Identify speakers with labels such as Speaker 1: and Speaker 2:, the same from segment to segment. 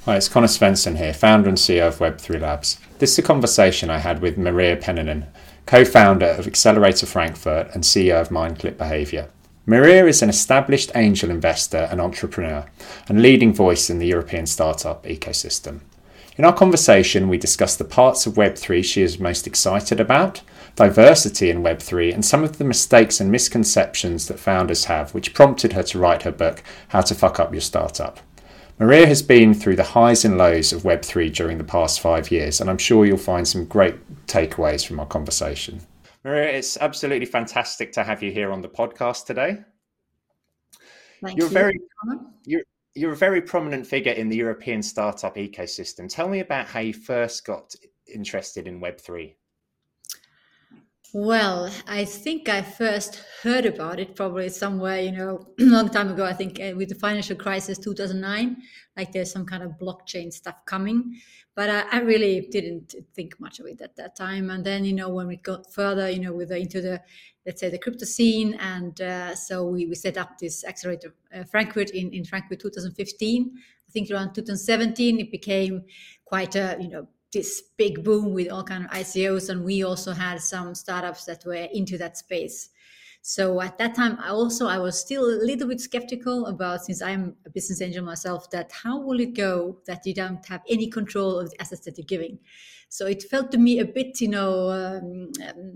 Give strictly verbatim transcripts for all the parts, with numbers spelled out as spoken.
Speaker 1: Hi, it's Connor Svensson here, founder and C E O of Web three Labs. This is a conversation I had with Maria Pennanen, co-founder of Accelerator Frankfurt and C E O of MindClip Behavior. Maria is an established angel investor and entrepreneur and leading voice in the European startup ecosystem. In our conversation, we discussed the parts of Web three she is most excited about, diversity in Web three, and some of the mistakes and misconceptions that founders have, which prompted her to write her book, How to Fuck Up Your Startup. Maria has been through the highs and lows of Web three during the past five years, and I'm sure you'll find some great takeaways from our conversation. Maria, it's absolutely fantastic to have you here on the podcast today.
Speaker 2: Thank
Speaker 1: you're
Speaker 2: you.
Speaker 1: Very, you're, you're a very prominent figure in the European startup ecosystem. Tell me about how you first got interested in Web three.
Speaker 2: Well, I think I first heard about it probably somewhere, you know, a long time ago. I think uh, with the financial crisis two thousand nine, like there's some kind of blockchain stuff coming, but I, I really didn't think much of it at that time. And then, you know, when we got further, you know, with the, into the, let's say the crypto scene, and uh, so we, we set up this accelerator uh, Frankfurt in, in Frankfurt two thousand fifteen. I think around two thousand seventeen, it became quite a, you know, this big boom with all kind of I C Os, and we also had some startups that were into that space. So at that time, I also I was still a little bit skeptical about, since I'm a business angel myself, that how will it go that you don't have any control of the assets that you're giving. So it felt to me a bit, you know, um,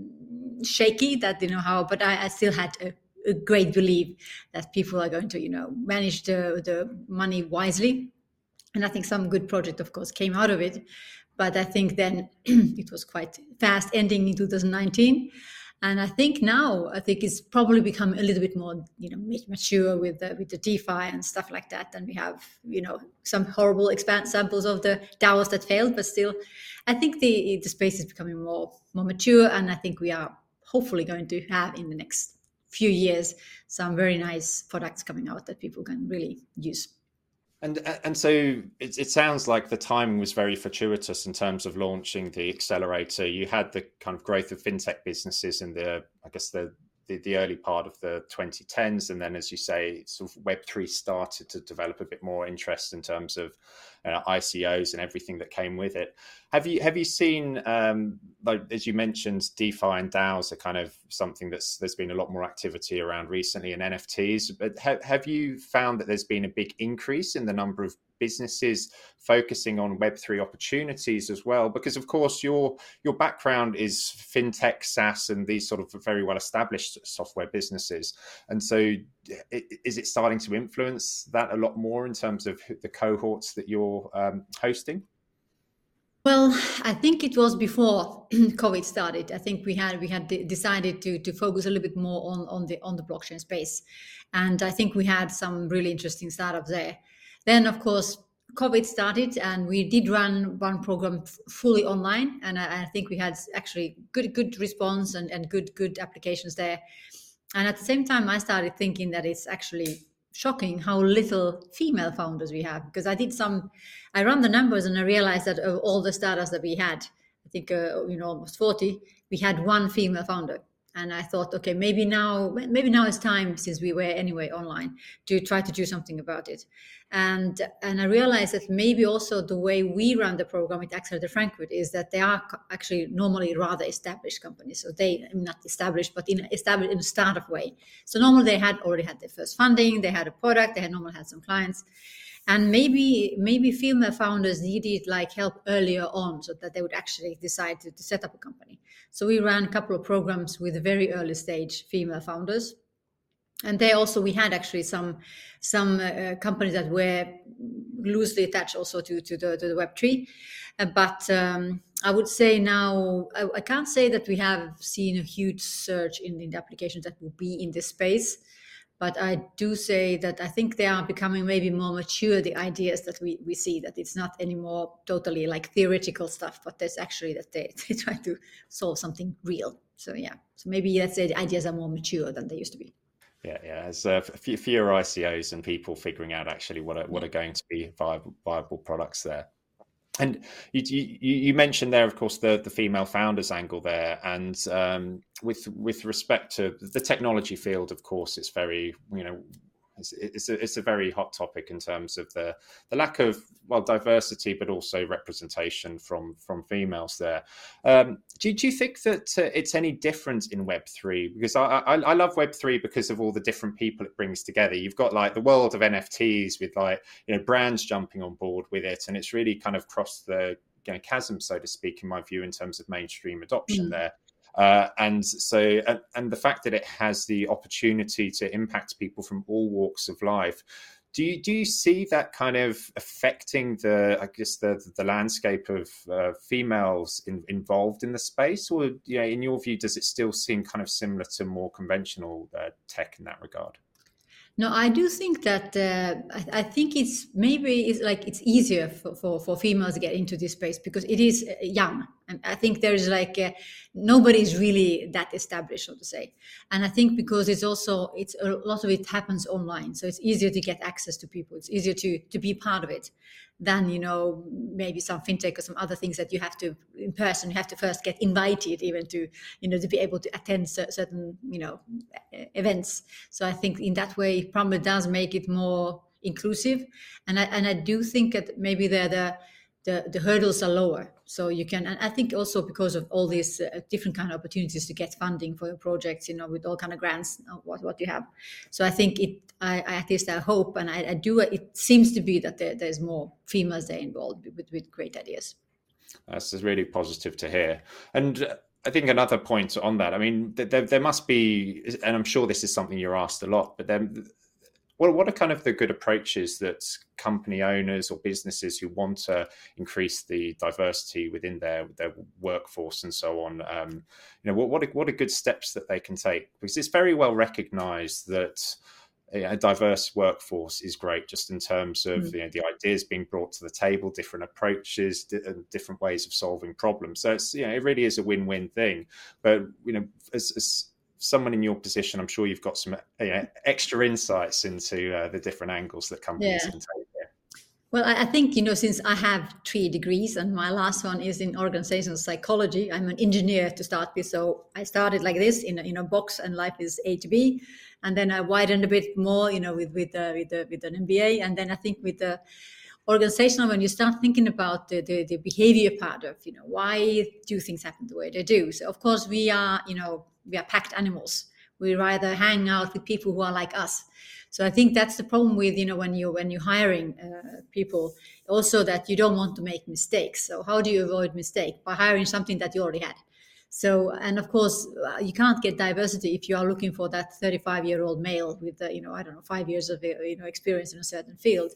Speaker 2: um, shaky that, you know, how, but I, I still had a, a great belief that people are going to, you know, manage the, the money wisely. And I think some good project, of course, came out of it. But I think then it was quite fast ending in two thousand nineteen. And I think now, I think it's probably become a little bit more, you know, mature with the, with the DeFi and stuff like that. And we have, you know, some horrible examples of the DAOs that failed, but still, I think the, the space is becoming more, more mature. And I think we are hopefully going to have in the next few years, some very nice products coming out that people can really use.
Speaker 1: And and so it, it sounds like the timing was very fortuitous in terms of launching the accelerator. You had the kind of growth of fintech businesses in the, I guess, the the, the early part of the twenty tens. And then, as you say, sort of Web three started to develop a bit more interest in terms of uh, I C Os and everything that came with it. Have you have you seen, um, like as you mentioned, DeFi and DAOs are kind of something that's there's been a lot more activity around recently, and N F Ts. But ha- have you found that there's been a big increase in the number of businesses focusing on Web three opportunities as well? Because of course your your background is fintech, SaaS, and these sort of very well established software businesses. And so is it starting to influence that a lot more in terms of the cohorts that you're um, hosting?
Speaker 2: Well, I think it was before COVID started. I think we had we had decided to to focus a little bit more on on the on the blockchain space, and I think we had some really interesting startups there. Then, of course, COVID started, and we did run one program f- fully online, and I, I think we had actually good good response and and good good applications there. And at the same time, I started thinking that it's actually shocking how little female founders we have, because I did some, I ran the numbers and I realized that of all the startups that we had, I think, uh, you know, almost forty, we had one female founder. And I thought, okay, maybe now, maybe now it's time, since we were anyway online, to try to do something about it. And and I realized that maybe also the way we run the program at Accelerator Frankfurt is that they are actually normally rather established companies. So they, not established, but in established in a startup way. So normally they had already had their first funding, they had a product, they had normally had some clients. And maybe maybe female founders needed like help earlier on, so that they would actually decide to, to set up a company. So we ran a couple of programs with very early stage female founders. And they also, we had actually some some uh, companies that were loosely attached also to, to the to the Web three. Uh, but um, I would say now, I, I can't say that we have seen a huge surge in, in the applications that will be in this space. But I do say that I think they are becoming maybe more mature, the ideas that we, we see, that it's not anymore totally like theoretical stuff, but there's actually that they, they try to solve something real. So yeah, so maybe let's say the ideas are more mature than they used to be.
Speaker 1: Yeah, yeah. There's uh, fewer I C Os and people figuring out actually what are, what are going to be viable, viable products there. And you, you, you mentioned there, of course, the, the female founders angle there, and um, with with respect to the technology field, of course, it's very, you know, it's, it's, a, it's a very hot topic in terms of the, the lack of, well, diversity, but also representation from, from females there. Um, do, do you think that uh, it's any different in Web three? Because I, I, I love Web three because of all the different people it brings together. You've got like the world of N F Ts with like, you know, brands jumping on board with it. And it's really kind of crossed the, you know, chasm, so to speak, in my view, in terms of mainstream adoption mm. there. Uh, and so, and, and the fact that it has the opportunity to impact people from all walks of life, do you do you see that kind of affecting the, I guess, the the landscape of uh, females in, involved in the space, or you know, in your view, does it still seem kind of similar to more conventional uh, tech in that regard?
Speaker 2: No, I do think that uh, I, I think it's maybe it's like it's easier for, for, for females to get into this space because it is young. And I think there's like uh, nobody is really that established, so to say. And I think because it's also it's a lot of it happens online, so it's easier to get access to people. It's easier to to be part of it than, you know, maybe some fintech or some other things that you have to in person. You have to first get invited even to, you know, to be able to attend certain, you know, events. So I think in that way, it probably does make it more inclusive. And I and I do think that maybe the the the, the hurdles are lower. So you can, and I think also because of all these uh, different kind of opportunities to get funding for your projects, you know, with all kind of grants, what what you have. So I think it, I, I at least I hope, and I, I do. It seems to be that there, there's more females there involved with, with great ideas.
Speaker 1: That's really positive to hear. And I think another point on that, I mean, there, there must be, and I'm sure this is something you're asked a lot, but then what, what are kind of the good approaches that company owners or businesses who want to increase the diversity within their, their workforce and so on, um, you know, what, what, are, what are good steps that they can take? Because it's very well recognized that a diverse workforce is great just in terms of mm. you know, the ideas being brought to the table, different approaches, di- different ways of solving problems. So it's, you know, it really is a win-win thing. But, you know, as, as someone in your position, I'm sure you've got some you know, extra insights into uh, the different angles that companies yeah. can take here.
Speaker 2: Well, I think, you know, since I have three degrees and my last one is in organizational psychology, I'm an engineer to start with. So I started like this in a, in a box and life is A to B. And then I widened a bit more, you know, with with uh, with, uh, with an M B A. And then I think with the organizational, when you start thinking about the, the, the behavior part of, you know, why do things happen the way they do? So, of course, we are, you know, we are packed animals. We rather hang out with people who are like us. So I think that's the problem with, you know, when you when you're hiring uh, people, also that you don't want to make mistakes. So how do you avoid mistake? By hiring something that you already had. So, and of course, you can't get diversity if you are looking for that thirty-five-year-old male with, uh, you know, I don't know, five years of, you know, experience in a certain field.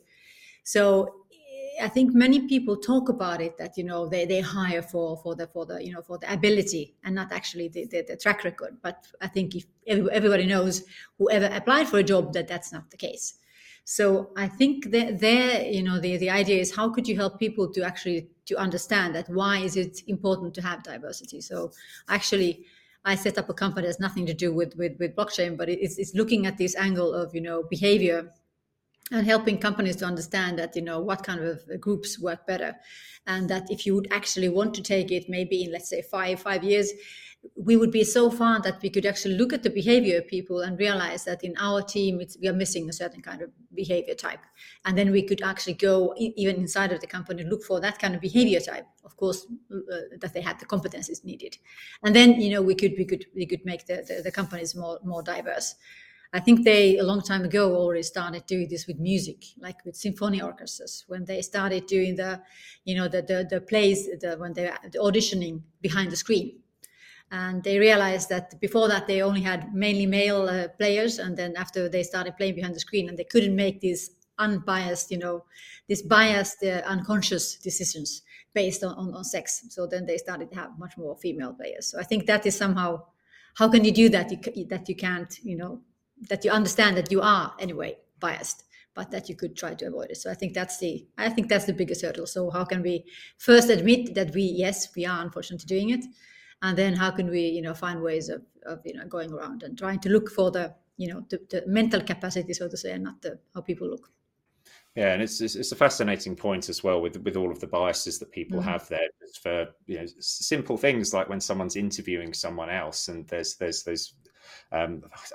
Speaker 2: So I think many people talk about it that, you know, they, they hire for, for the, for the, you know, for the ability and not actually the, the, the track record. But I think if everybody knows, whoever applied for a job, that that's not the case. So I think that there, you know, the, the idea is how could you help people to actually to understand that why is it important to have diversity? So actually, I set up a company that has nothing to do with, with, with blockchain, but it's, it's looking at this angle of, you know, behavior and helping companies to understand that, you know, what kind of groups work better. And that if you would actually want to take it, maybe in, let's say, five, five years, we would be so far that we could actually look at the behavior of people and realize that in our team, it's, we are missing a certain kind of behavior type. And then we could actually go even inside of the company, look for that kind of behavior type, of course, uh, that they had the competencies needed. And then, you know, we could, we could, we could make the, the, the companies more, more diverse. I think they, a long time ago, already started doing this with music, like with symphony orchestras, when they started doing the, you know, the the, the plays, the, when they were auditioning behind the screen. And they realized that before that, they only had mainly male uh, players. And then after they started playing behind the screen and they couldn't make these unbiased, you know, these biased, uh, unconscious decisions based on, on, on sex. So then they started to have much more female players. So I think that is somehow, how can you do that? You, that you can't, you know, that you understand that you are anyway biased, but that you could try to avoid it. So I think that's the, I think that's the biggest hurdle. So how can we first admit that we, yes, we are unfortunately doing it. And then how can we, you know, find ways of, of you know, going around and trying to look for the, you know, the, the mental capacity, so to say, and not the, how people look.
Speaker 1: Yeah, and it's, it's it's a fascinating point as well with with all of the biases that people mm-hmm. have there. Just for, you know, simple things like when someone's interviewing someone else, and there's there's those. Um, I,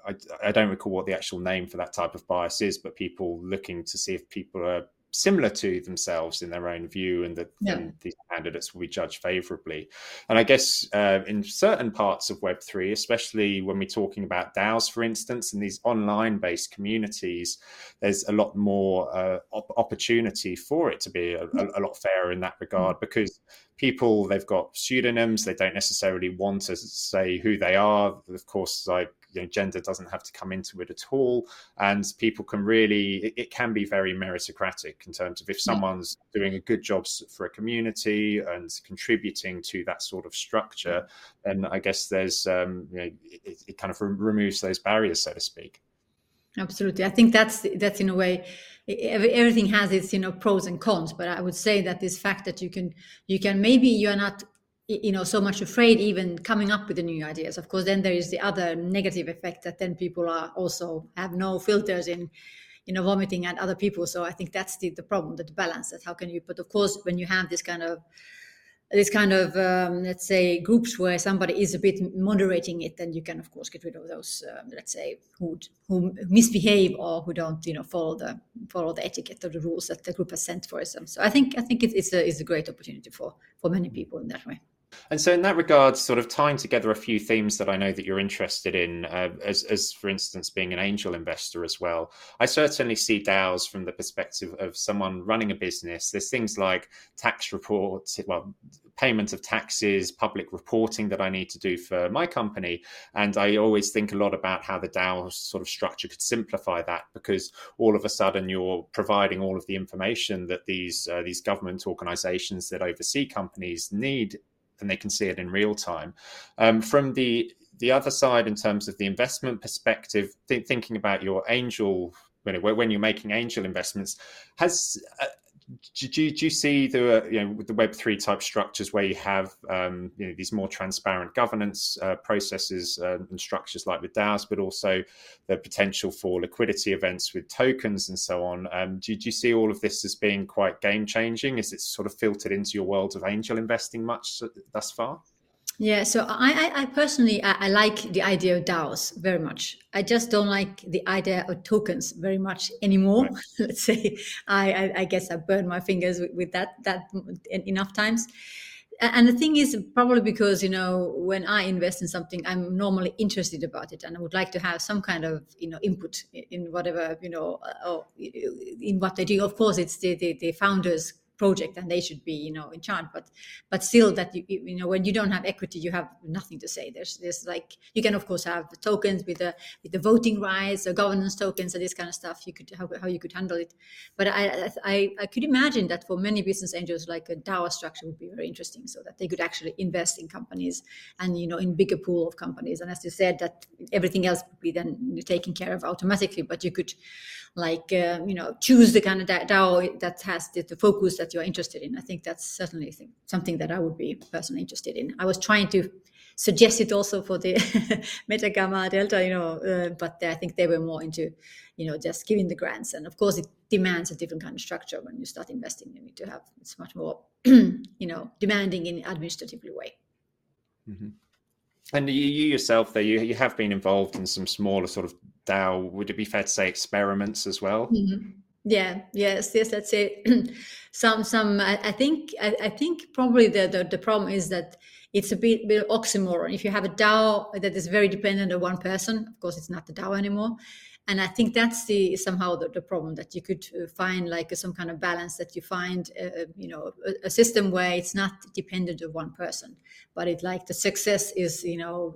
Speaker 1: I, I don't recall what the actual name for that type of bias is, but people looking to see if people are similar to themselves in their own view, and that
Speaker 2: Yeah.
Speaker 1: then these candidates will be judged favorably. And I guess uh, in certain parts of Web three, especially when we're talking about DAOs, for instance, and these online-based communities, there's a lot more uh, op- opportunity for it to be a, a, a lot fairer in that regard, because people, they've got pseudonyms, they don't necessarily want to say who they are. Of course, like, you know, gender doesn't have to come into it at all, and people can really, it, it can be very meritocratic in terms of if someone's doing a good job for a community and contributing to that sort of structure, then I guess there's um, you know, it, it kind of re- removes those barriers, so to speak.
Speaker 2: Absolutely, I think that's that's in a way, everything has its, you know, pros and cons, but I would say that this fact that you can you can maybe you're not, you know, so much afraid even coming up with the new ideas. Of course, then there is the other negative effect that then people are also have no filters in, you know, vomiting at other people. So I think that's the, the problem, that the balance, that how can you, but of course, when you have this kind of this kind of um, let's say groups where somebody is a bit moderating it, then you can of course get rid of those um, let's say who who misbehave or who don't, you know, follow the follow the etiquette or the rules that the group has sent for them. So I think I think it's, it's a it's a great opportunity for for many people in that way.
Speaker 1: And so in that regard, sort of tying together a few themes that I know that you're interested in, uh, as, as for instance, being an angel investor as well, I certainly see DAOs from the perspective of someone running a business. There's things like tax reports, well, payment of taxes, public reporting that I need to do for my company. And I always think a lot about how the DAO sort of structure could simplify that, because all of a sudden you're providing all of the information that these uh, these government organizations that oversee companies need, and they can see it in real time. Um, from the the other side, in terms of the investment perspective, th- thinking about your angel, when, when you're making angel investments, has uh, do, do, do you see the uh, you know, with the Web three type structures where you have um, you know, these more transparent governance uh, processes uh, and structures like with DAOs, but also the potential for liquidity events with tokens and so on? Um, do, do you see all of this as being quite game changing? Is it sort of filtered into your world of angel investing much thus far?
Speaker 2: Yeah, so I, I, I personally, I, I like the idea of DAOs very much. I just don't like the idea of tokens very much anymore. Right. Let's say, I, I, I guess I burned my fingers with, with that that enough times. And the thing is, probably because, you know, when I invest in something, I'm normally interested about it, and I would like to have some kind of, you know, input in whatever, you know, or in what they do. Of course, it's the the, the founders' project, and they should be, you know, in charge, but but still, that you you know, when you don't have equity, you have nothing to say. There's there's like, you can of course have the tokens with the with the voting rights or governance tokens and this kind of stuff. You could how, how you could handle it, but I, I I could imagine that for many business angels, like a DAO structure would be very interesting, so that they could actually invest in companies and, you know, in bigger pool of companies. And as you said, that everything else would be then taken care of automatically, but you could, like, uh, you know, choose the kind of DAO that has the, the focus that you're interested in. I think that's certainly something that I would be personally interested in. I was trying to suggest it also for the Meta Gamma Delta, you know, uh, but I think they were more into, you know, just giving the grants. And of course, it demands a different kind of structure when you start investing. You need to have, it's much more, you know, demanding in an administratively way.
Speaker 1: Mm-hmm. And you, you yourself, there, you, you have been involved in some smaller sort of DAO, would it be fair to say, experiments as well?
Speaker 2: Mm-hmm. Yeah, yes, yes. Let's say some, some. I, I think, I, I think probably the, the the problem is that it's a bit, bit of oxymoron. If you have a DAO that is very dependent on one person, of course, it's not the DAO anymore. And I think that's the somehow the, the problem, that you could find like some kind of balance, that you find, uh, you know, a, a system where it's not dependent on one person, but it like the success is, you know,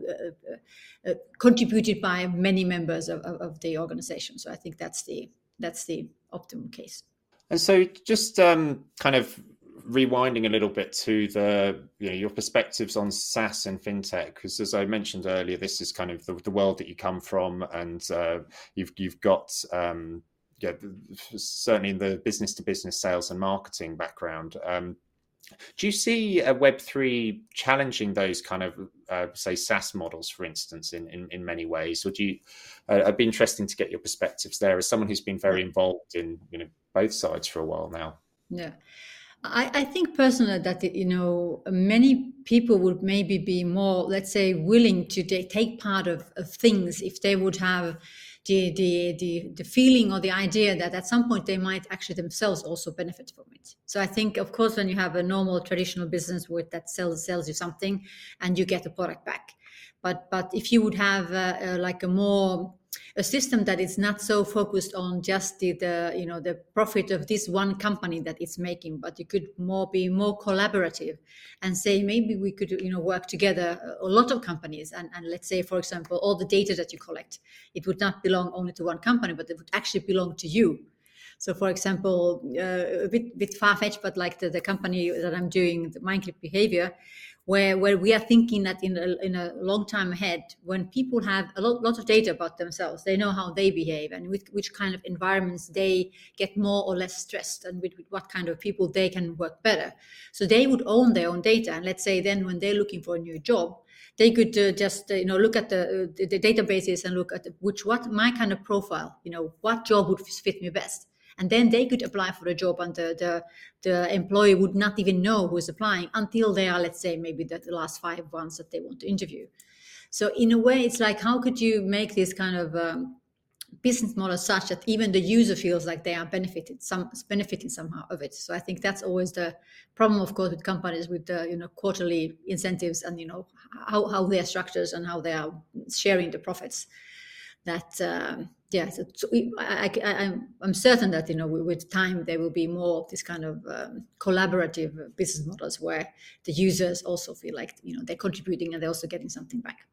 Speaker 2: uh, uh, contributed by many members of, of, of the organization. So I think that's the that's the optimum case.
Speaker 1: And so just um, kind of rewinding a little bit to the, you know, your perspectives on SaaS and fintech, because as I mentioned earlier, this is kind of the, the world that you come from, and uh, you've you've got um, yeah, certainly in the business to business sales and marketing background. Um, do you see a Web three challenging those kind of uh, say SaaS models, for instance, in, in, in many ways? Or do you? Uh, it'd be interesting to get your perspectives there as someone who's been very involved in, you know, both sides for a while now.
Speaker 2: Yeah. I, I think personally that, you know, many people would maybe be more, let's say, willing to ta- take part of, of things if they would have the, the the the feeling or the idea that at some point they might actually themselves also benefit from it. So I think, of course, when you have a normal traditional business with that sells sells you something and you get the product back, but but if you would have uh, uh, like a more a system that is not so focused on just the, the you know the profit of this one company that it's making, but you could more be more collaborative and say maybe we could you know work together, a lot of companies, and, and let's say, for example, all the data that you collect, it would not belong only to one company, but it would actually belong to you. So, for example, uh, a bit, bit far-fetched, but like the, the company that I'm doing, the Mindclick Behavior, where where we are thinking that in a, in a long time ahead, when people have a lot, lot of data about themselves, they know how they behave and with which kind of environments they get more or less stressed, and with, with what kind of people they can work better. So they would own their own data, and let's say then when they're looking for a new job, they could uh, just uh, you know look at the, uh, the the databases and look at the, which what my kind of profile, you know, what job would fit me best. And then they could apply for a job, and the, the, the employee would not even know who is applying until they are, let's say, maybe the, the last five ones that they want to interview. So in a way, it's like, how could you make this kind of um, business model such that even the user feels like they are benefited, some benefiting somehow of it? So I think that's always the problem, of course, with companies with the you know quarterly incentives and you know how, how they are structured and how they are sharing the profits. That um, yeah, so, so I, I, I, I'm certain that you know with time there will be more of this kind of um, collaborative business models where the users also feel like you know they're contributing and they're also getting something back.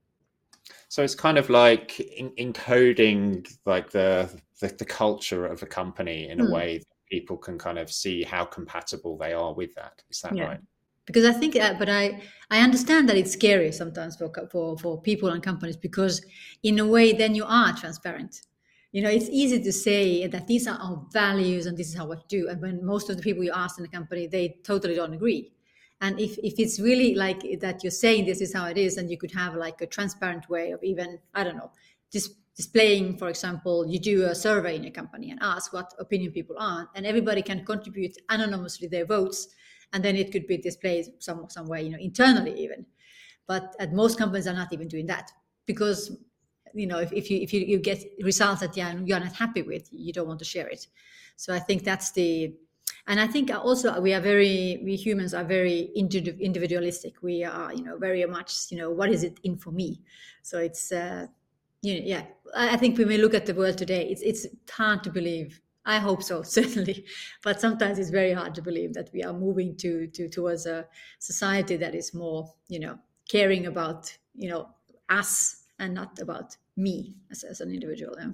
Speaker 1: So it's kind of like in, encoding like the, the the culture of a company in a hmm. way that people can kind of see how compatible they are with that. Is that yeah. right?
Speaker 2: Because I think, uh, but I, I understand that it's scary sometimes for, for, for people and companies, because in a way, then you are transparent. You know, it's easy to say that these are our values and this is how we do. And when most of the people you ask in the company, they totally don't agree. And if, if it's really like that you're saying this is how it is, and you could have like a transparent way of even, I don't know, just displaying, for example, you do a survey in a company and ask what opinion people are, and everybody can contribute anonymously their votes. And then it could be displayed some some way, you know, internally even. But at most companies are not even doing that, because, you know, if, if you if you, you get results that yeah, you're not happy with, you don't want to share it. So I think that's the, and I think also we are very, we humans are very individualistic. We are, you know, very much, you know, what is it in for me? So it's, uh, you know, yeah, I think when we look at the world today, it's it's hard to believe. I hope so, certainly. But sometimes it's very hard to believe that we are moving to, to towards a society that is more, you know, caring about, you know, us and not about me as, as an individual. Yeah.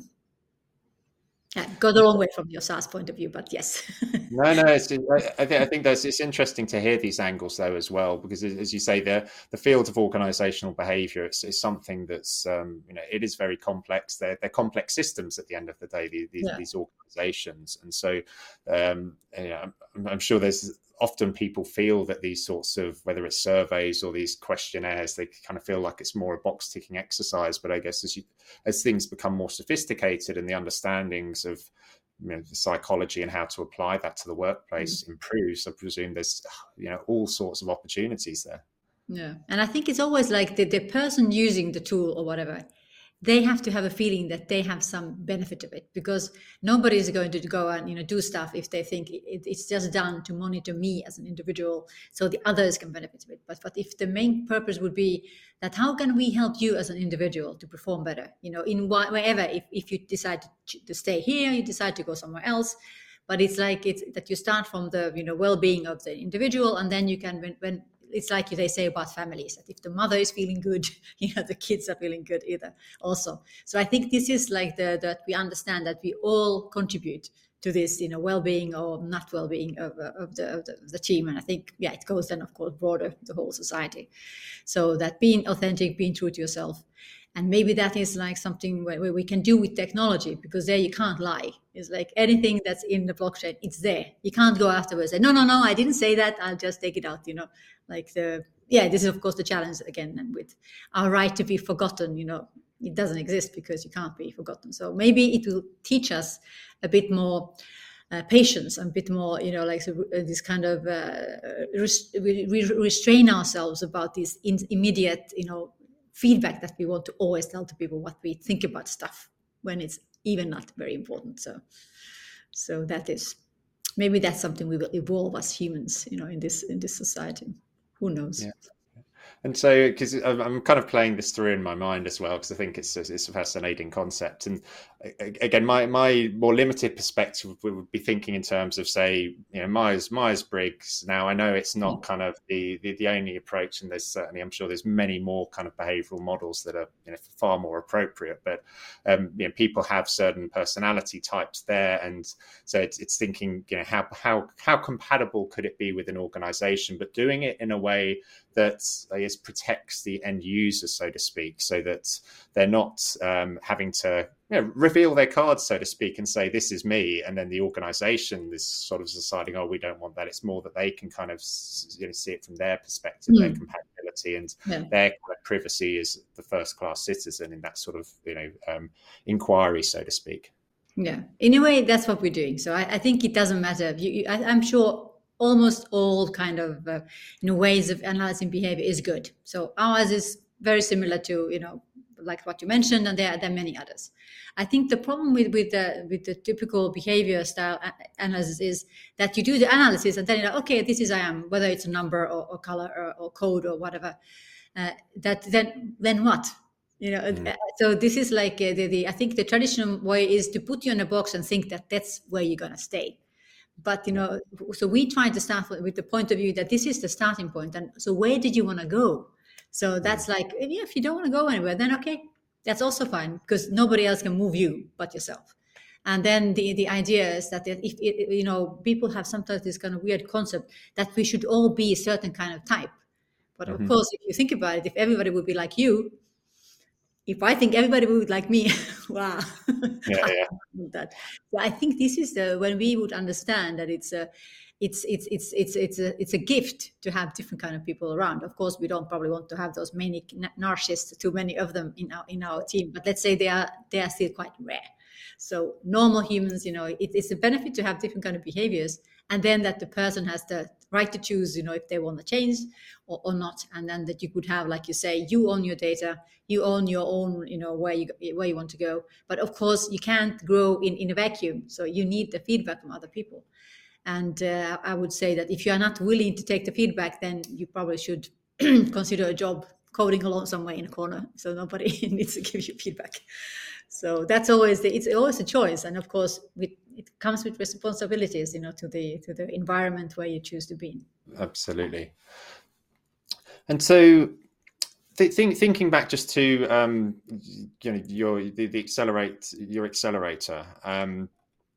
Speaker 2: Yeah, go the wrong way from your SaaS point of view, but yes.
Speaker 1: no, no, it's, I, think, I think that's it's interesting to hear these angles though as well, because as you say, the the field of organizational behavior is, is something that's um, you know it is very complex. They're they're complex systems at the end of the day. These yeah. these organizations, and so um, you know, I'm, I'm sure there's often people feel that these sorts of, whether it's surveys or these questionnaires, they kind of feel like it's more a box ticking exercise. But I guess as you as things become more sophisticated and the understandings of you know, the psychology and how to apply that to the workplace mm. improves, I presume there's you know all sorts of opportunities there.
Speaker 2: Yeah, and I think it's always like the, the person using the tool or whatever, they have to have a feeling that they have some benefit of it, because nobody is going to go and you know do stuff if they think it, it's just done to monitor me as an individual so the others can benefit of it. But but if the main purpose would be that how can we help you as an individual to perform better, you know, in wh- wherever, if, if you decide to, to stay here, you decide to go somewhere else, but it's like it's that you start from the you know well-being of the individual, and then you can when, when it's like they say about families, that if the mother is feeling good, you know, the kids are feeling good either also. So I think this is like the that we understand that we all contribute to this, you know, well-being or not well-being of, of, the, of, the, of the team. And I think, yeah, it goes then, of course, broader, the whole society. So that being authentic, being true to yourself. And maybe that is like something where, where we can do with technology, because there you can't lie. It's like anything that's in the blockchain, it's there. You can't go afterwards and say, no, no, no, I didn't say that. I'll just take it out, you know, like the, yeah, this is, of course, the challenge again. And with our right to be forgotten, you know, it doesn't exist because you can't be forgotten. So maybe it will teach us a bit more uh, patience, and a bit more, you know, like so, uh, this kind of uh, res- we, we restrain ourselves about this in, immediate, you know, feedback that we want to always tell to people what we think about stuff when it's even not very important. So, so that is maybe that's something we will evolve as humans, you know, in this in this society. Who knows?
Speaker 1: Yeah. And so, because I'm kind of playing this through in my mind as well, because I think it's a, it's a fascinating concept. And again, my my more limited perspective would be thinking in terms of, say, you know, Myers Myers Briggs. Now, I know it's not kind of the, the the only approach, and there's certainly, I'm sure, there's many more kind of behavioural models that are, you know, far more appropriate. But um, you know, people have certain personality types there, and so it's it's thinking, you know, how how how compatible could it be with an organisation, but doing it in a way that I guess protects the end user, so to speak, so that they're not um, having to, you know, reveal their cards, so to speak, and say, this is me. And then the organization is sort of deciding, oh, we don't want that. It's more that they can kind of, you know, see it from their perspective, mm. their compatibility and yeah. their kind of privacy as the first class citizen in that sort of, you know, um, inquiry, so to speak.
Speaker 2: Yeah, in a way, that's what we're doing. So I, I think it doesn't matter. You, you, I, I'm sure almost all kind of uh, you know, ways of analyzing behavior is good. So ours is very similar to, you know, like what you mentioned, and there, there are many others. I think the problem with with the with the typical behavior style analysis is that you do the analysis and then you're like, okay, this is I am, whether it's a number or, or color or, or code or whatever. Uh, that then then what? You know, mm. so this is like uh, the, the I think the traditional way is to put you in a box and think that that's where you're gonna stay. But, you know, so we try to start with the point of view that this is the starting point. And so where did you want to go? So that's like, yeah, if you don't want to go anywhere, then okay, that's also fine, because nobody else can move you but yourself. And then the, the idea is that if, if, you know, people have sometimes this kind of weird concept that we should all be a certain kind of type. But mm-hmm. of course, if you think about it, if everybody would be like you, if I think everybody would like me, wow.
Speaker 1: Yeah, yeah.
Speaker 2: that. So I think this is the when we would understand that it's a, it's it's it's it's it's a it's a gift to have different kind of people around. Of course, we don't probably want to have those many narcissists, too many of them in our in our team. But let's say they are they are still quite rare. So normal humans, you know, it, it's a benefit to have different kind of behaviors, and then that the person has the right to choose, you know, if they want to change or, or not. And then that you could have, like you say, you own your data, you own your own, you know, where you where you want to go. But of course, you can't grow in, in a vacuum. So you need the feedback from other people. And uh, I would say that if you are not willing to take the feedback, then you probably should consider a job coding alone somewhere in a corner. So nobody needs to give you feedback. So that's always the, it's always a choice, and of course, with, it comes with responsibilities, you know, to the to the environment where you choose to be.
Speaker 1: Absolutely. And so, th- think, thinking back just to um, you know your the, the accelerate your accelerator um,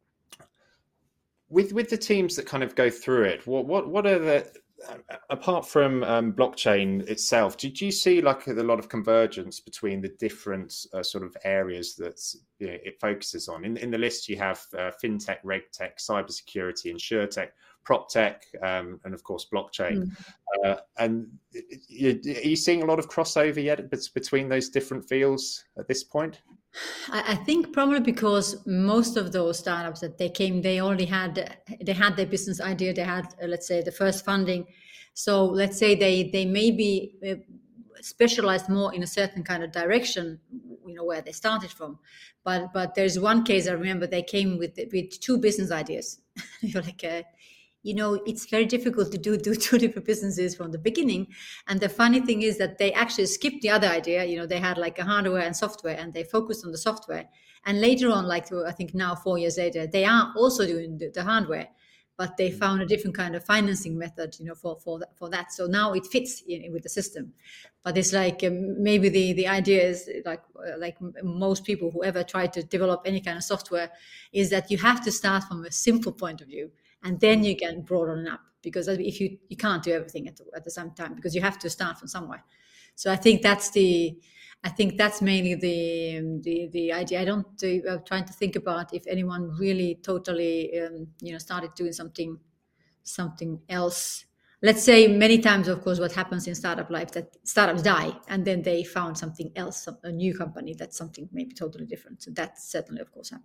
Speaker 1: with with the teams that kind of go through it. What what what are the apart from um, blockchain itself, did you see like a lot of convergence between the different uh, sort of areas that, you know, it focuses on? In, in the list, you have uh, fintech, regtech, cybersecurity, insurtech, proptech, um, and of course blockchain. Mm. Uh, and you, are you seeing a lot of crossover yet between those different fields at this point?
Speaker 2: I think probably because most of those startups that they came, they already had they had their business idea. They had, uh, let's say, the first funding. So let's say they they maybe uh, specialized more in a certain kind of direction, you know, where they started from. But but there's one case I remember. They came with with two business ideas. You're like, uh, you know, it's very difficult to do, do two different businesses from the beginning. And the funny thing is that they actually skipped the other idea. You know, they had like a hardware and software, and they focused on the software. And later on, like I think now four years later, they are also doing the, the hardware, but they found a different kind of financing method, you know, for for that. For that. So now it fits in, with the system. But it's like um, maybe the, the idea is like uh, like most people who ever try to develop any kind of software is that you have to start from a simple point of view. And then you can broaden up, because if you you can't do everything at the, at the same time, because you have to start from somewhere. So I think that's the I think that's mainly the the the idea. I don't uh, I'm trying to think about if anyone really totally um, you know started doing something something else. Let's say many times, of course, what happens in startup life that startups die and then they found something else, a new company that's something maybe totally different. So that certainly, of course, happens.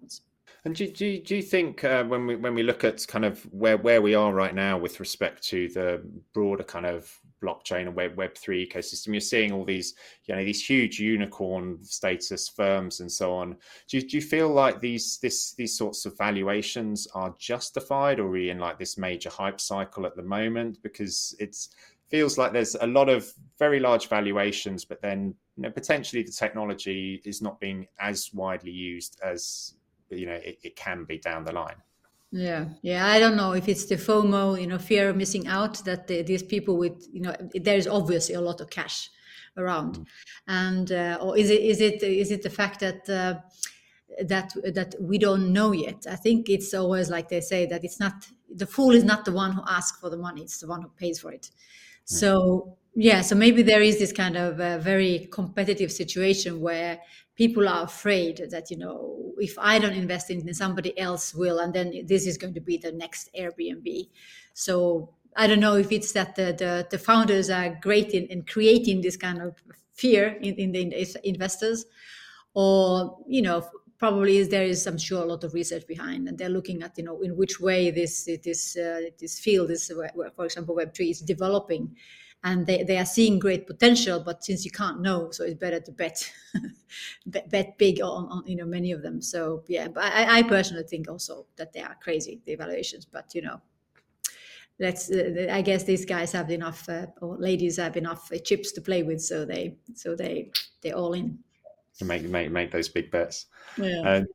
Speaker 1: And do, do, do you think uh, when we when we look at kind of where, where we are right now with respect to the broader kind of blockchain and web web three ecosystem, you're seeing all these you know these huge unicorn status firms and so on. Do you, do you feel like these this these sorts of valuations are justified, or are we in like this major hype cycle at the moment? Because it's feels like there's a lot of very large valuations, but then you know, potentially the technology is not being as widely used as you know it, it can be down the line.
Speaker 2: Yeah, yeah. I don't know if it's the FOMO, you know, fear of missing out, that the, these people with, you know, there's obviously a lot of cash around,
Speaker 1: Mm.
Speaker 2: and uh, or is it is it is it the fact that uh, that that we don't know yet? I think it's always like they say that it's not the fool is not the one who asks for the money; it's the one who pays for it.
Speaker 1: Mm.
Speaker 2: So yeah, so maybe there is this kind of uh, very competitive situation where people are afraid that, you know, if I don't invest in it, somebody else will, and then this is going to be the next Airbnb. So I don't know if it's that the the, the founders are great in, in creating this kind of fear in, in the investors, or you know probably is there is I'm sure a lot of research behind, and they're looking at, you know, in which way this this uh, this field is, for example, web three is developing, and they, they are seeing great potential, but since you can't know, so it's better to bet bet, bet big on, on you know many of them. So yeah, but I, I personally think also that they are crazy, the evaluations, but you know let's uh, I guess these guys have enough uh, or ladies have enough uh, chips to play with, so they so they they're all in.
Speaker 1: To make make make those big bets.
Speaker 2: Yeah.
Speaker 1: Um,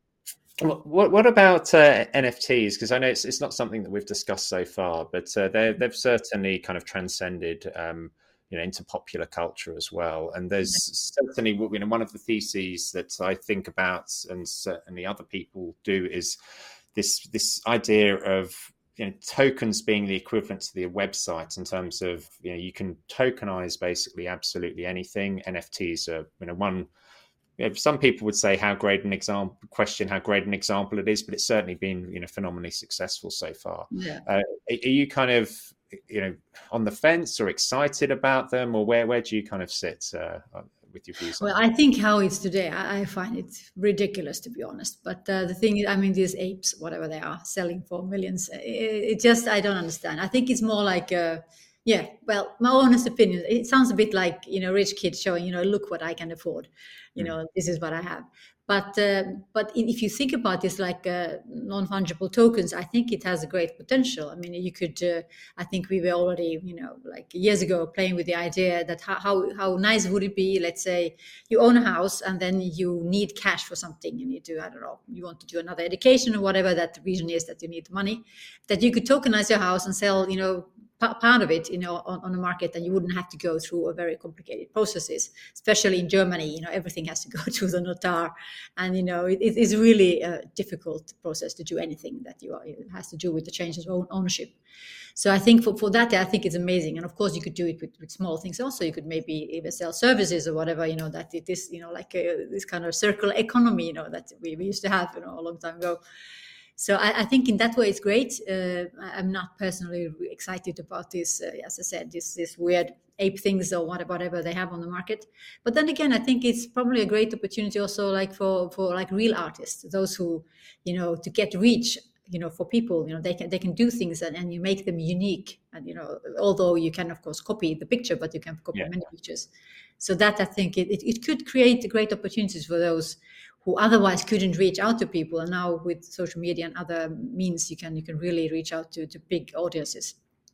Speaker 1: what what about uh, N F Ts? Because I know it's it's not something that we've discussed so far, but uh, they they've certainly kind of transcended, um, you know, into popular culture as well. And there's certainly, you know, one of the theses that I think about, and certainly other people do, is this this idea of, you know, tokens being the equivalent to the website in terms of, you know, you can tokenize basically absolutely anything. N F Ts are, you know, one. Some people would say how great an example, question how great an example it is, but it's certainly been, you know, phenomenally successful so far.
Speaker 2: Yeah.
Speaker 1: Uh, are you kind of, you know, on the fence or excited about them, or where where do you kind of sit uh, with your views on
Speaker 2: Well,
Speaker 1: them?
Speaker 2: I think how it's today, I, I find it ridiculous, to be honest. But uh, the thing is, I mean, these apes, whatever they are, selling for millions, it, it just, I don't understand. I think it's more like, uh, yeah, well, my honest opinion, it sounds a bit like, you know, rich kids showing, you know, look what I can afford, you know, this is what I have. But uh, but if you think about this, like uh, non-fungible tokens, I think it has a great potential. I mean, you could, uh, I think we were already, you know, like years ago playing with the idea that how, how, how nice would it be, let's say you own a house and then you need cash for something. You need to, I don't know, you want to do another education or whatever that reason is that you need money, that you could tokenize your house and sell, you know, part of it, you know, on, on the market, and you wouldn't have to go through a very complicated processes, especially in Germany. You know, everything has to go through the notar, and you know, it, it is really a difficult process to do anything that you are, it has to do with the changes of ownership. So I think for, for that, I think it's amazing. And of course, you could do it with, with small things also. You could maybe even sell services or whatever, you know, that it is, you know, like a, this kind of circular economy, you know, that we, we used to have, you know, a long time ago. So I, I think in that way it's great. Uh, I'm not personally excited about this, uh, as I said, this this weird ape things or whatever they have on the market. But then again, I think it's probably a great opportunity also, like for for like real artists, those who, you know, to get reach, you know, for people, you know, they can they can do things, and, and you make them unique. And you know, although you can of course copy the picture, but you can copy
Speaker 1: Yeah.
Speaker 2: many pictures. So that I think it, it, it could create great opportunities for those who otherwise couldn't reach out to people, and now with social media and other means, you can you can really reach out to, to big audiences.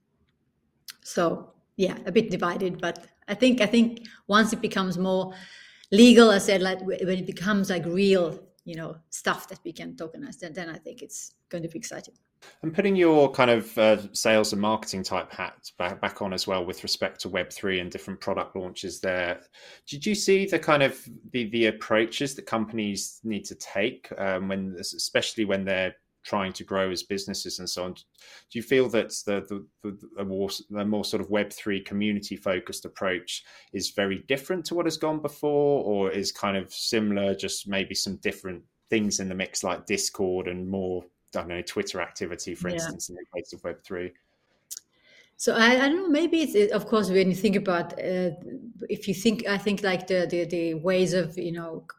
Speaker 2: So yeah, a bit divided, but I think I think once it becomes more legal, I said, like when it becomes like real, you know, stuff that we can tokenize, then then I think it's going to be exciting.
Speaker 1: And putting your kind of uh, sales and marketing type hat back, back on as well with respect to web three and different product launches there, did you see the kind of the, the approaches that companies need to take um, when, especially when they're trying to grow as businesses and so on? Do you feel that the the, the, the, more, the more sort of web three community focused approach is very different to what has gone before, or is kind of similar, just maybe some different things in the mix like Discord and more, I don't know, Twitter activity, for
Speaker 2: Yeah.
Speaker 1: instance, in the case of web three?
Speaker 2: So I, I don't know, maybe it's, it, of course, when you think about, uh, if you think, I think like the, the, the ways of, you know,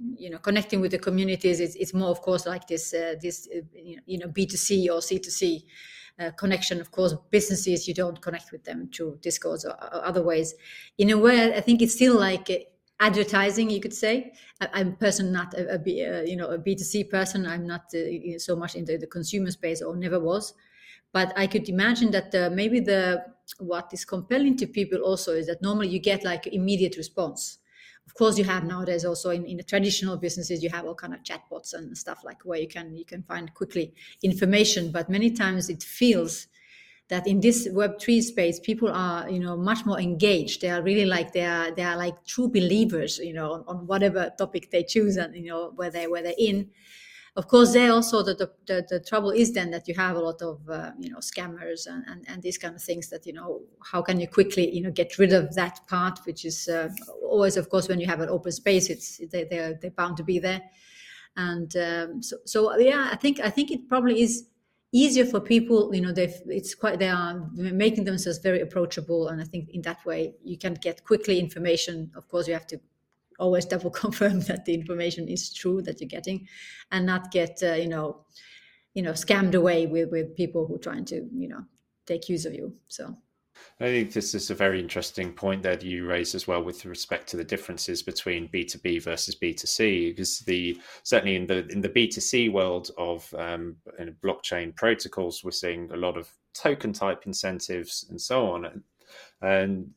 Speaker 2: you know, connecting with the communities. It's, it's more, of course, like this uh, this uh, you know, B two C or C two C uh, connection. Of course, businesses, you don't connect with them through Discord or, or other ways. In a way, I think it's still like uh, advertising, you could say. I, I'm personally not a, a, B- uh, you know, a B two C person. I'm not uh, so much into the consumer space, or never was. But I could imagine that uh, maybe the what is compelling to people also is that normally you get like immediate response. Of course, you have nowadays also in, in the traditional businesses, you have all kind of chatbots and stuff like where you can you can find quickly information. But many times it feels that in this Web three space, people are, you know, much more engaged. They are really like they are they are like true believers, you know, on, on whatever topic they choose, and you know where they where they're in. Of course, there also the, the, the, the trouble is then that you have a lot of uh, you know, scammers and, and, and these kind of things that, you know, how can you quickly, you know, get rid of that part, which is uh, always, of course, when you have an open space, it's they, they're, they're bound to be there. And um, so, so yeah, I think I think it probably is easier for people, you know, they it's quite they are making themselves very approachable, and I think in that way you can get quickly information. Of course, you have to always double confirm that the information is true that you're getting, and not get uh, you know you know scammed away with with people who are trying to, you know, take use of you. So
Speaker 1: I think this is a very interesting point that you raise as well with respect to the differences between B two B versus B two C, because the certainly in the in the B two C world of um, in blockchain protocols, we're seeing a lot of token type incentives and so on. And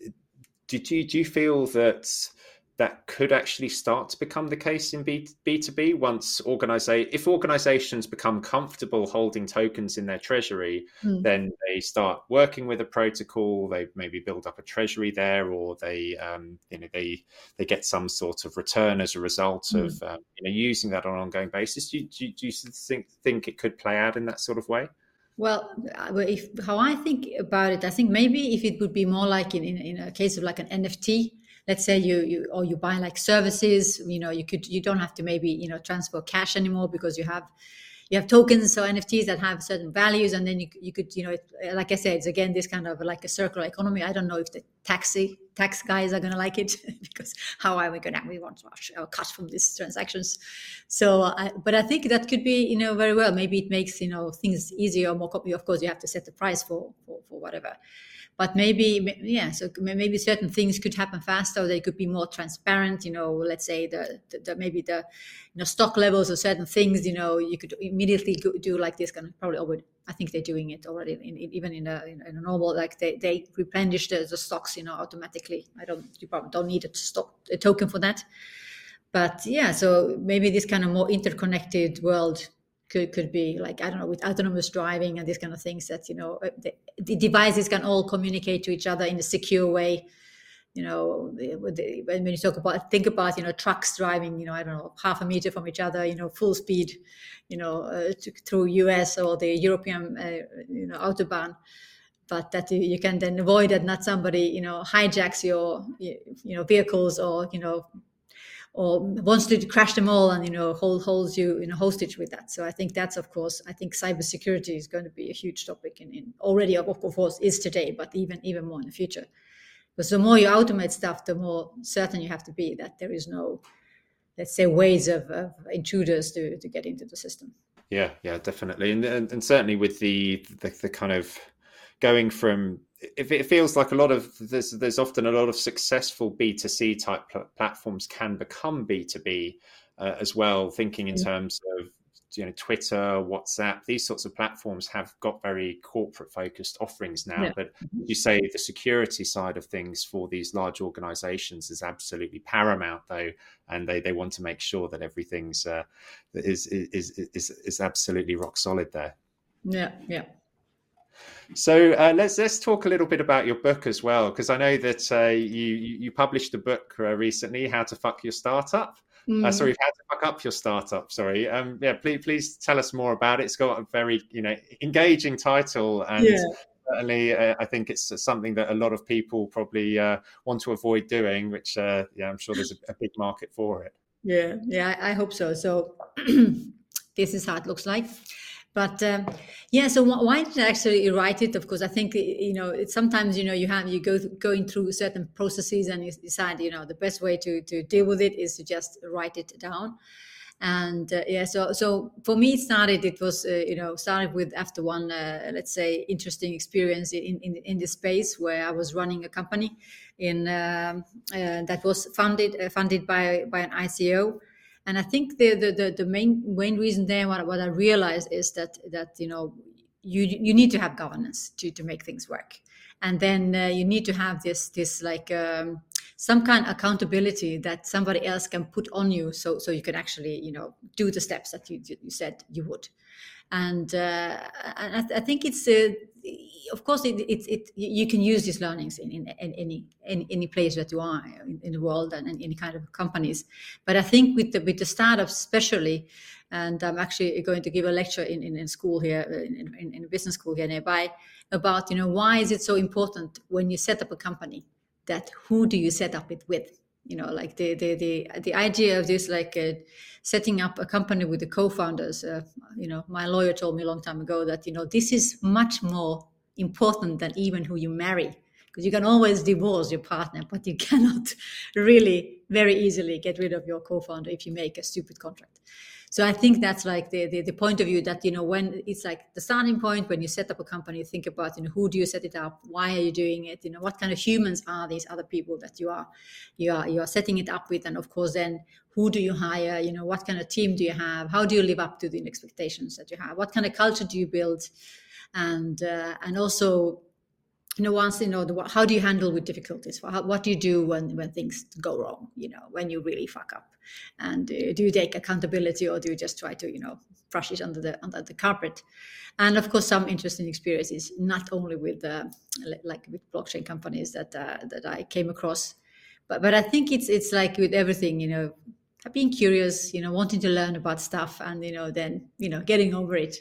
Speaker 1: did you do you feel that that could actually start to become the case in B two B once organiza- if organizations become comfortable holding tokens in their treasury, mm. then they start working with a protocol, they maybe build up a treasury there, or they um, you know they they get some sort of return as a result mm. of um, you know using that on an ongoing basis. Do you, do you, do you think think it could play out in that sort of way?
Speaker 2: Well, if how I think about it, I think maybe if it would be more like in, in, in a case of like an N F T. Let's say you you or you buy like services, you know, you could you don't have to maybe, you know, transfer cash anymore because you have you have tokens or N F Ts that have certain values, and then you you could, you know, like I said, it's again this kind of like a circular economy. I don't know if the taxi tax guys are gonna like it because how are we gonna we want to cut from these transactions. So, I, but I think that could be, you know, very well. Maybe it makes, you know, things easier or more. Of course, you have to set the price for for, for whatever. But maybe, yeah, so maybe certain things could happen faster. They could be more transparent. You know, let's say the, the, the maybe the, you know, stock levels of certain things. You know, you could immediately do like this kind of probably. Over, I think they're doing it already. In, in, even in a, in a normal, like they, they replenish the, the stocks, you know, automatically. I don't, you probably don't need a stock a token for that. But yeah, so maybe this kind of more interconnected world. Could could be like, I don't know, with autonomous driving and these kind of things that, you know, the, the devices can all communicate to each other in a secure way. You know, the, when you talk about, think about, you know, trucks driving, you know, I don't know, half a meter from each other, you know, full speed, you know, uh, to, through U S or the European, uh, you know, autobahn. But that you can then avoid that not somebody, you know, hijacks your, you know, vehicles or, you know, or wants to crash them all and, you know, hold, holds you in a hostage with that. So I think that's, of course, I think cybersecurity is going to be a huge topic in, in already, of course, is today, but even, even more in the future. Because the more you automate stuff, the more certain you have to be that there is no, let's say, ways of, of intruders to, to get into the system.
Speaker 1: Yeah, yeah, definitely. And, and, and certainly with the, the, the kind of going from, if it feels like a lot of there's there's often a lot of successful B two C type pl- platforms can become B two B uh, as well. Thinking in mm-hmm. terms of, you know, Twitter, WhatsApp, these sorts of platforms have got very corporate focused offerings now. Yeah. But you say the security side of things for these large organizations is absolutely paramount, though, and they, they want to make sure that everything's uh, is, is is is absolutely rock solid there.
Speaker 2: Yeah, yeah.
Speaker 1: So uh, let's let's talk a little bit about your book as well, because I know that uh, you you published a book uh, recently, How to Fuck Your Startup. Mm. Uh, sorry, How to Fuck Up Your Startup. Sorry, um, yeah. Please please tell us more about it. It's got a very, you know, engaging title, and yeah. certainly uh, I think it's something that a lot of people probably uh, want to avoid doing. Which uh, yeah, I'm sure there's a, a big market for it.
Speaker 2: Yeah, yeah, I hope so. So this is how it looks like. But um, yeah, so wh- why did I actually write it? Of course, I think you know it's sometimes you know you have you go th- going through certain processes and you decide you know the best way to to deal with it is to just write it down. And uh, yeah, so so for me it started. It was uh, you know started with after one uh, let's say interesting experience in in in this space where I was running a company in um, uh, that was funded uh, funded by by an I C O. And I think the the, the, the main main reason there, what, what I realized is that that you know you you need to have governance to to make things work, and then uh, you need to have this this like um, some kind of accountability that somebody else can put on you, so so you can actually you know do the steps that you you said you would. And uh, I, I think it's uh, of course it, it, it you can use these learnings in, in, in any in any place that you are in, in the world and in any kind of companies. But I think with the with the startups especially, and I'm actually going to give a lecture in, in, in school here in, in, in a business school here nearby about you know why is it so important when you set up a company that who do you set up it with. You know, like the the the, the idea of this, like uh, setting up a company with the co-founders. Uh, you know, my lawyer told me a long time ago that you know this is much more important than even who you marry, because you can always divorce your partner, but you cannot really very easily get rid of your co-founder if you make a stupid contract. So I think that's like the, the the point of view that you know when it's like the starting point when you set up a company, you think about you know who do you set it up, why are you doing it, you know what kind of humans are these other people that you are you are you are setting it up with, and of course then who do you hire, you know what kind of team do you have, how do you live up to the expectations that you have, what kind of culture do you build, and uh, and also you know once you know the, how do you handle with difficulties, how, what do you do when when things go wrong, you know when you really fuck up, and uh, do you take accountability or do you just try to you know brush it under the under the carpet. And of course some interesting experiences not only with uh, like with blockchain companies that uh, that I came across, but but I think it's it's like with everything, you know being curious, you know wanting to learn about stuff, and you know then you know getting over it.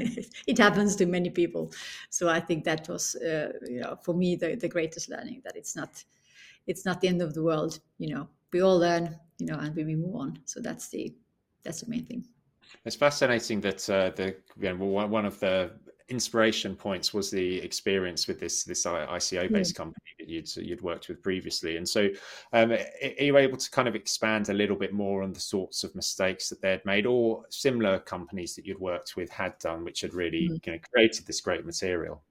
Speaker 2: It happens to many people. So I think that was uh, you know for me the, the greatest learning, that it's not it's not the end of the world. You know we all learn, you know and we move on. So that's the that's the main thing.
Speaker 1: It's fascinating that uh, the you know, one of the inspiration points was the experience with this this I C O based
Speaker 2: Yeah.
Speaker 1: company that you'd you'd worked with previously, and so um, are you able to kind of expand a little bit more on the sorts of mistakes that they'd made, or similar companies that you'd worked with had done, which had really
Speaker 2: Mhm.
Speaker 1: you know, created this great material?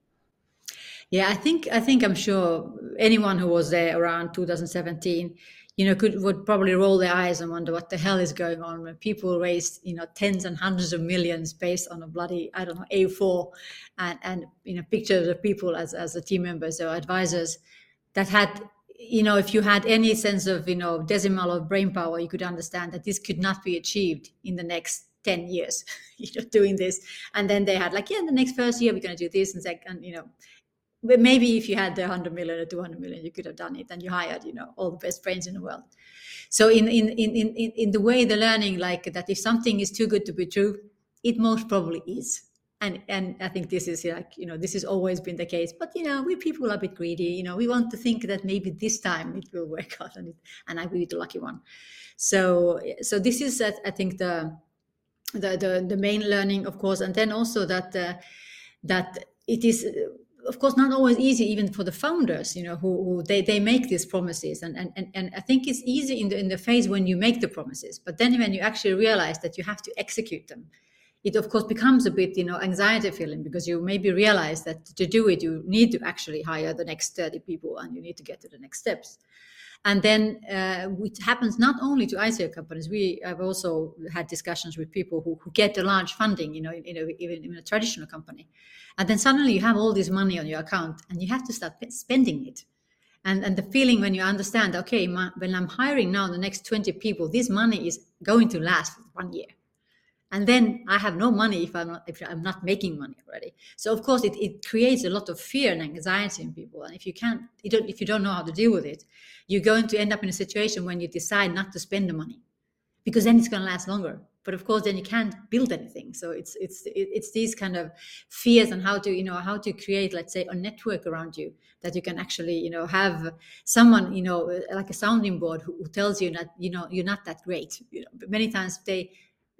Speaker 2: Yeah, I think I think I'm sure anyone who was there around two thousand seventeen, you know, could would probably roll their eyes and wonder what the hell is going on when people raised, you know, tens and hundreds of millions based on a bloody, I don't know, A four, and and you know, pictures of people as as the team members or advisors that had, you know, if you had any sense of, you know, decimal or brain power, you could understand that this could not be achieved in the next ten years, you know, doing this. And then they had like, yeah, the next first year we're going to do this, and second, you know but maybe if you had the one hundred million or two hundred million, you could have done it, and you hired, you know, all the best brains in the world. So in in in in in the way the learning, like that, if something is too good to be true, it most probably is. And and I think this is like, you know, this has always been the case. But you know, we people are a bit greedy. You know, we want to think that maybe this time it will work out, and it, and I will be the lucky one. So so this is, uh, I think, the the the the main learning, of course, and then also that uh, that it is, uh, of course, not always easy even for the founders, you know who, who they, they make these promises, and, and and and I think it's easy in the in the phase when you make the promises, but then when you actually realize that you have to execute them, it of course becomes a bit, you know anxiety feeling, because you maybe realize that to do it you need to actually hire the next thirty people, and you need to get to the next steps. And then uh, it happens not only to I C O companies. We have also had discussions with people who, who get a large funding, you know, in, in a, even in a traditional company. And then suddenly you have all this money on your account and you have to start spending it. And, and the feeling when you understand, okay, my, when I'm hiring now the next twenty people, this money is going to last for one year. And then I have no money if I'm not, if I'm not making money already. So of course it, it creates a lot of fear and anxiety in people. And if you can't, you don't, if you don't know how to deal with it, you're going to end up in a situation when you decide not to spend the money, because then it's going to last longer. But of course, then you can't build anything. So it's it's it's these kind of fears, and how to you know how to create, let's say, a network around you, that you can actually you know have someone, you know like a sounding board who, who tells you that you know you're not that great. You know, but many times they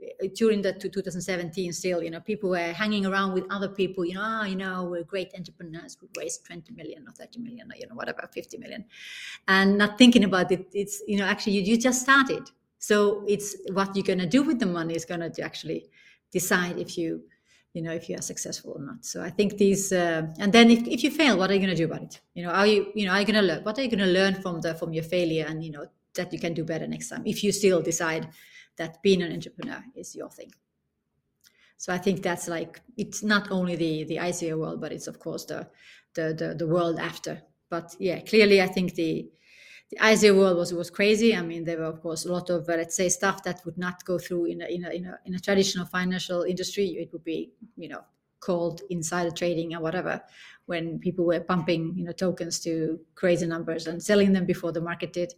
Speaker 2: during the two thousand seventeen still, you know, people were hanging around with other people, you know, ah, you know, we're great entrepreneurs, we raised twenty million or thirty million or, you know, whatever, fifty million, and not thinking about it. It's, you know, actually you, you just started. So it's what you're going to do with the money is going to actually decide if you, you know, if you are successful or not. So I think these, uh, and then if, if you fail, what are you going to do about it? You know, are you, you know, are you going to learn? What are you going to learn from the, from your failure, and, you know, that you can do better next time if you still decide that being an entrepreneur is your thing. So I think that's like, it's not only the, the I C O world, but it's of course the, the, the, the world after. But yeah, clearly I think the, the I C O world was, was crazy. I mean, there were of course a lot of, uh, let's say, stuff that would not go through in a, in a, in a, in a traditional financial industry. It would be, you know, called insider trading or whatever, when people were pumping, you know, tokens to crazy numbers and selling them before the market did.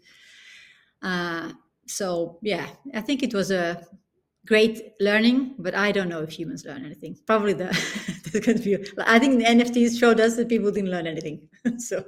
Speaker 2: Uh, so yeah, I think it was a great learning, but I don't know if humans learn anything. Probably the, there's going to be, I think the N F Ts showed us that people didn't learn anything. So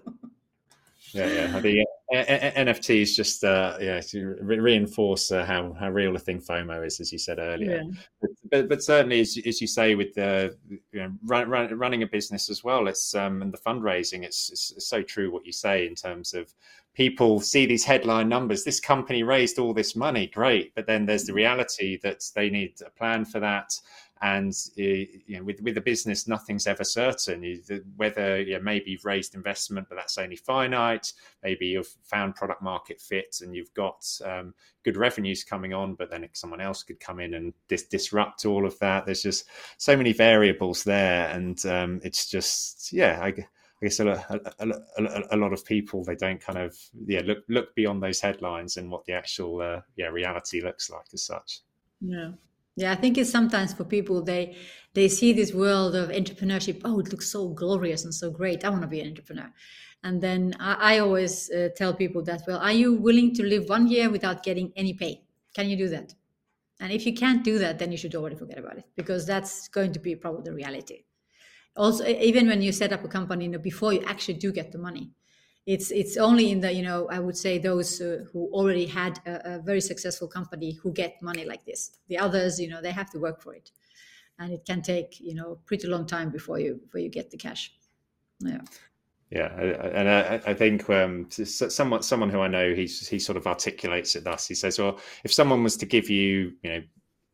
Speaker 1: yeah, yeah, the uh, N F Ts just uh, yeah to re- reinforce uh, how how real a thing FOMO is, as you said earlier. Yeah. But, but but certainly, as, as you say, with the you know, run, run, running a business as well, it's um and the fundraising, it's, it's it's so true what you say in terms of people see these headline numbers. This company raised all this money, great, but then there's the reality that they need a plan for that. And you know, with with a business, nothing's ever certain. You, whether you know, maybe you've raised investment, but that's only finite. Maybe you've found product market fit and you've got um, good revenues coming on, but then someone else could come in and dis- disrupt all of that. There's just so many variables there, and um, it's just yeah. I, I guess a, a, a, a lot of people, they don't kind of yeah look look beyond those headlines and what the actual uh, yeah reality looks like as such.
Speaker 2: Yeah. Yeah, I think it's sometimes for people, they they see this world of entrepreneurship. Oh, it looks so glorious and so great. I want to be an entrepreneur. And then I, I always uh, tell people that, well, are you willing to live one year without getting any pay? Can you do that? And if you can't do that, then you should already forget about it, because that's going to be probably the reality. Also, even when you set up a company, you know, before you actually do get the money, It's it's only in the, you know, I would say those uh, who already had a, a very successful company who get money like this. The others, you know, they have to work for it, and it can take, you know, pretty long time before you before you get the cash. Yeah.
Speaker 1: Yeah, and I, I think um, someone someone who I know, he's he sort of articulates it thus. He says, well, if someone was to give you, you know,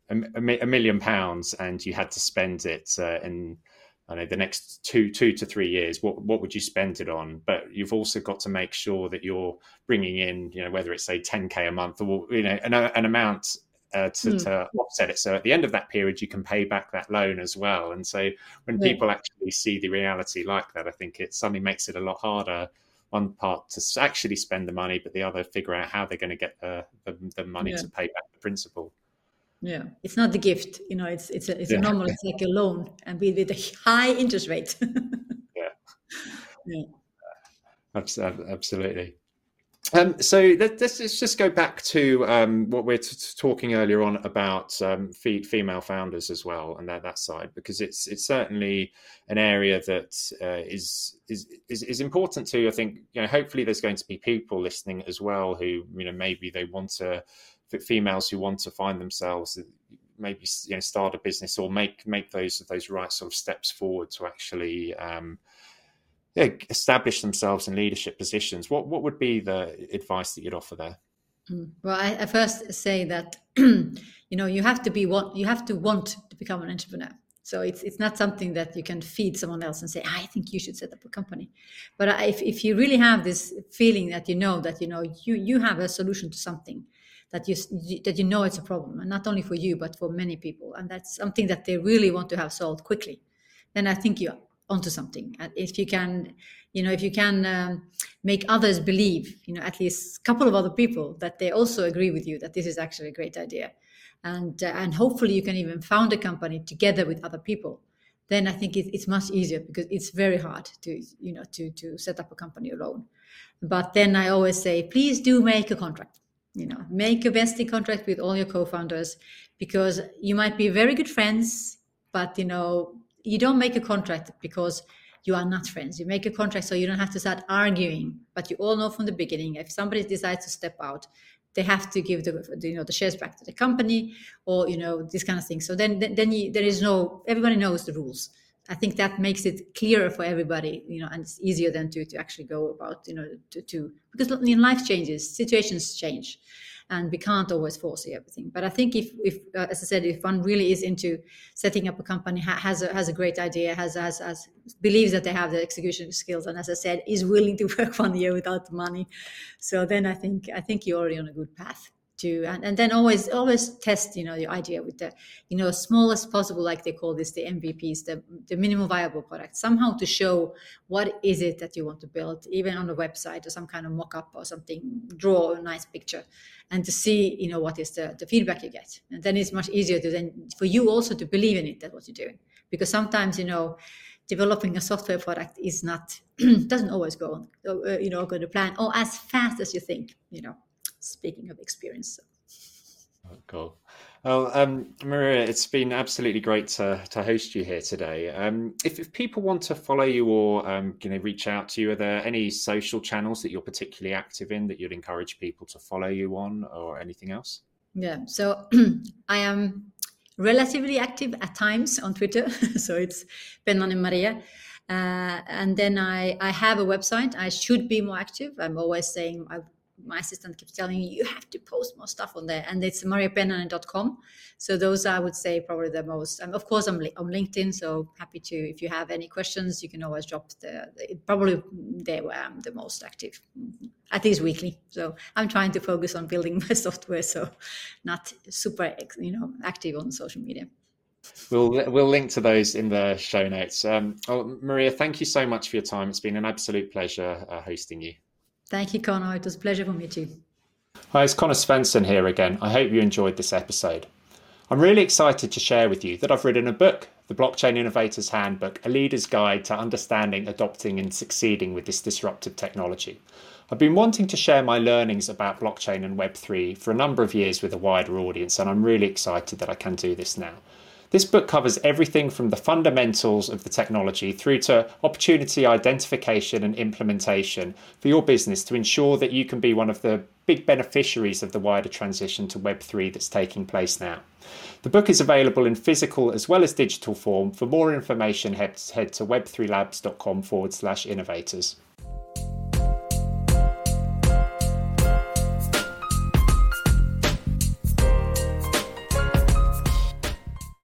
Speaker 1: a, a million pounds and you had to spend it uh, in I know the next two two to three years, what what would you spend it on? But you've also got to make sure that you're bringing in, you know, whether it's say ten K a month or, you know, an, an amount uh, to, mm. to offset it. So at the end of that period, you can pay back that loan as well. And so when yeah. people actually see the reality like that, I think it suddenly makes it a lot harder. One part to actually spend the money, but the other figure out how they're going to get the the, the money yeah. to pay back the principal.
Speaker 2: Yeah, it's not the gift, you know. It's it's a it's yeah. a normal, it's like a loan, and with, with a high interest rate.
Speaker 1: yeah,
Speaker 2: yeah,
Speaker 1: absolutely. Um, so let's, let's just go back to um, what we we're t- talking earlier on about um, fe- female founders as well, and that that side, because it's it's certainly an area that uh, is, is is is important to. I think, you know, hopefully there's going to be people listening as well who, you know, maybe they want to. Females who want to find themselves, maybe, you know, start a business or make make those those right sort of steps forward to actually um, yeah, establish themselves in leadership positions. What what would be the advice that you'd offer there?
Speaker 2: Well, I, I first say that you know you have to be want you have to want to become an entrepreneur. So it's it's not something that you can feed someone else and say, I think you should set up a company. But if if you really have this feeling that you know that you know you you have a solution to something. That you that you know it's a problem, and not only for you but for many people, and that's something that they really want to have solved quickly, then I think you're onto something. And if you can, you know, if you can um, make others believe, you know, at least a couple of other people that they also agree with you that this is actually a great idea, and uh, and hopefully you can even found a company together with other people, then I think it, it's much easier, because it's very hard to, you know, to to set up a company alone. But then I always say, please do make a contract. You know, make a vesting contract with all your co-founders, because you might be very good friends, but, you know, you don't make a contract because you are not friends. You make a contract so you don't have to start arguing. But you all know from the beginning, if somebody decides to step out, they have to give the, the you know the shares back to the company, or you know this kind of thing. So then then, then you, there is no, everybody knows the rules. I think that makes it clearer for everybody, you know, and it's easier than to to actually go about, you know, to, to because you know, life changes, situations change, and we can't always foresee everything. But I think if, if uh, as I said, if one really is into setting up a company, ha- has a has a great idea, has, has has believes that they have the execution skills, and as I said, is willing to work one year without money, so then I think I think you're already on a good path. To, and, and then always always test, you know, your idea with the, you know, smallest possible, like they call this, the M V Ps, the, the minimum viable product, somehow to show what is it that you want to build, even on the website or some kind of mock-up or something, draw a nice picture, and to see, you know, what is the, the feedback you get. And then it's much easier to then for you also to believe in it, that what you're doing, because sometimes, you know, developing a software product is not doesn't always go on, uh, you know, go to plan or as fast as you think, you know. Speaking of experience.
Speaker 1: Oh, cool. Well, um, Maria, it's been absolutely great to, to host you here today. Um, if, if people want to follow you or um, you know, reach out to you, are there any social channels that you're particularly active in that you'd encourage people to follow you on, or anything else?
Speaker 2: Yeah, so I am relatively active at times on Twitter. So it's Pennanen Maria. Uh, and then I, I have a website. I should be more active. I'm always saying, I my assistant keeps telling me, you have to post more stuff on there, and it's maria pennanen dot com. So those are, I would say, probably the most. And of course, I'm on LinkedIn, so happy to, if you have any questions, you can always drop the, the probably there where I'm the most active, at least weekly. So I'm trying to focus on building my software, so not super, you know, active on social media.
Speaker 1: We'll we'll link to those in the show notes. Um, oh, Maria, thank you so much for your time. It's been an absolute pleasure uh, hosting you.
Speaker 2: Thank you, Connor. It was a pleasure for me too.
Speaker 1: Hi, it's Connor Svensson here again. I hope you enjoyed this episode. I'm really excited to share with you that I've written a book, The Blockchain Innovator's Handbook, a leader's guide to understanding, adopting and succeeding with this disruptive technology. I've been wanting to share my learnings about blockchain and Web three for a number of years with a wider audience, and I'm really excited that I can do this now. This book covers everything from the fundamentals of the technology through to opportunity identification and implementation for your business to ensure that you can be one of the big beneficiaries of the wider transition to Web three that's taking place now. The book is available in physical as well as digital form. For more information, head, head to web three labs dot com forward slash innovators.